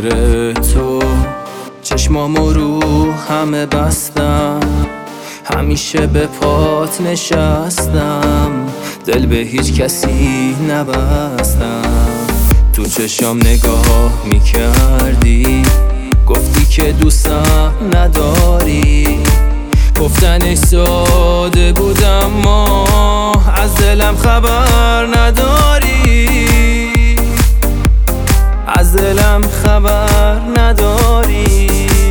خاطر تو چشمامو رو همه بستم، همیشه به پات نشستم، دل به هیچ کسی نبستم. تو چشام نگاه میکردی، گفتی که دوستم نداری. گفتنش ساده بود اما از دلم خبر نداری، از دلم خبر نداری.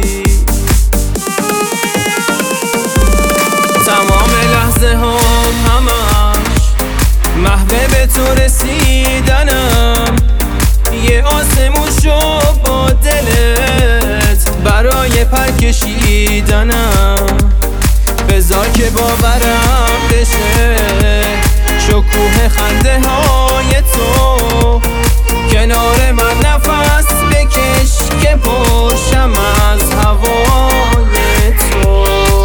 تمام لحظه همش محو به تو رسیدنم، یه آسمون شو با دلت برای پر کشیدنم. بذار که باورم بشه شکوه خنده های تو، کنار من نفس بکش که پرشم از هوای تو.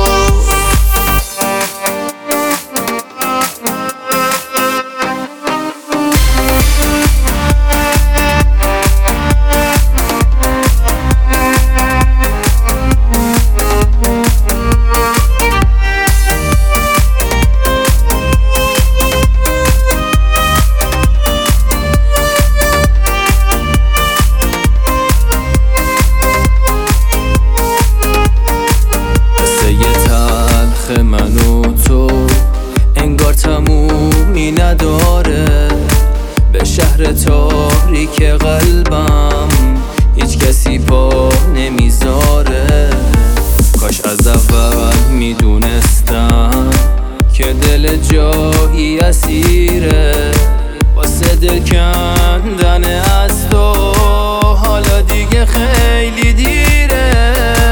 من و تو انگار تمومی نداره، به شهر تاریک قلبم هیچ کسی پا نمیذاره. کاش از اول میدونستم که دل جایی اسیره، واسه دل کندن از تو حالا دیگه خیلی دیره،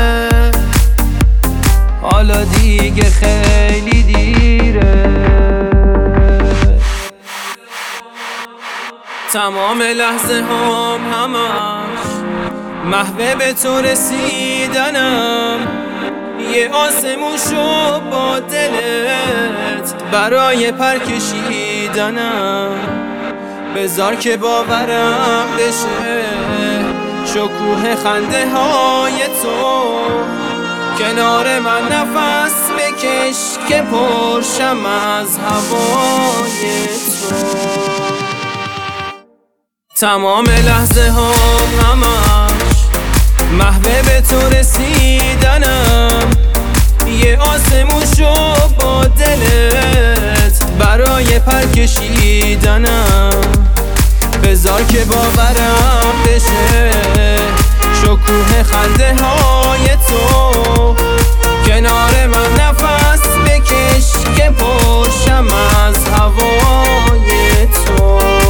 حالا دیگه خیلی دیره. تمام لحظه همش محو به تو رسیدنم، یه آسمون شو با دلت برای پر کشیدنم. بذار که باورم بشه شکوه خنده های تو، کنار من نفس بکش که پرشم از هوای تو. تمام لحظه همش محو به تو رسیدنم، یه آسمون شو با دلت برای پر کشیدنم. بذار که باورم بشه شکوه خنده های تو، کنار من نفس بکش که پرشم از هوای تو.